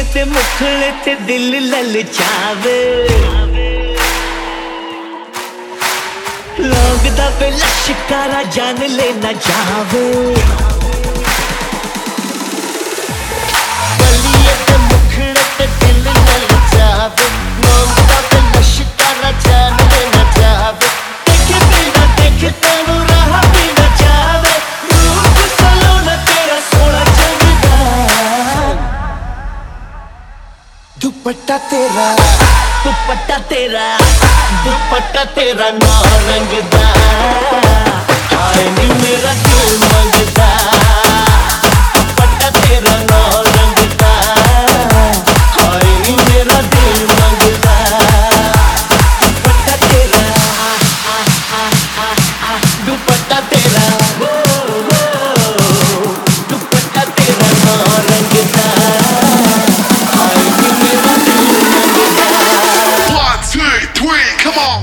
ते मुखड़े ते दिल ललचावे, लगदा पे लश्कारा जान लेना जावे। गलिए ते मुखड़े ते दिल ललचावे, लगदा पे लश्कारा जान लेना जावे। देखे बिना देखे तेनू राह भी न जावे, रूप सलोना तेरा सोना चंगदा। दुपट्टा तेरा नौ रंग दा, हाय नी मेरा दिल मंगदा। दुपट्टा तेरा नौ रंग दा, हाय नी मेरा दिल मंगदा। दुपट्टा तेरा दुपट्टा तेरा दुपट्टा तेरा नौ रंग दा, हाय नी मेरा दिल मंगदा। 1, 2, 3, come on.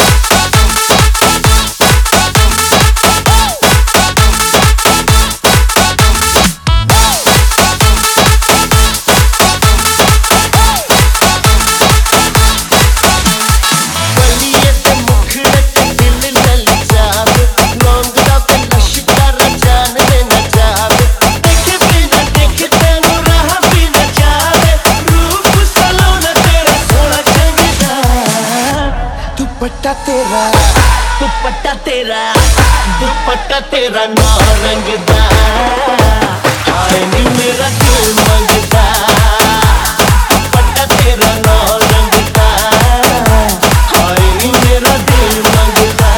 दुपट्टा तेरा नौ रंग दा, हाय नी मेरा दिल मंगदा। दुपट्टा तेरा नौ रंग दा, हाय नी मेरा दिल मंगदा।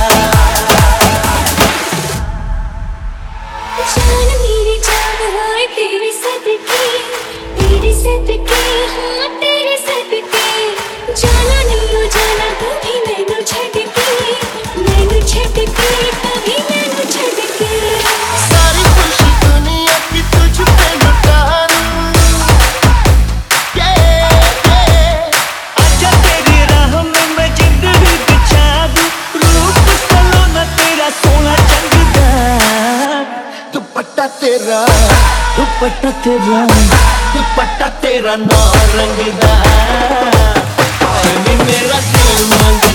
जान मेरी जान हाय तेरे सदके, हाँ तेरे सदके। जाना नहीं हो जाना कभी मैनू छड़ के, कभी मैनू छड़ के। सारी खुशी दुनिया की तुझ पे लुटा दूं, आजा तेरी राह में मैं जिंदगी बिछा दूं। रूप सलोना तेरा सोना चंगदा। दुपट्टा तेरा नौ रंग दा, हाय नी मेरा दिल मंगदा।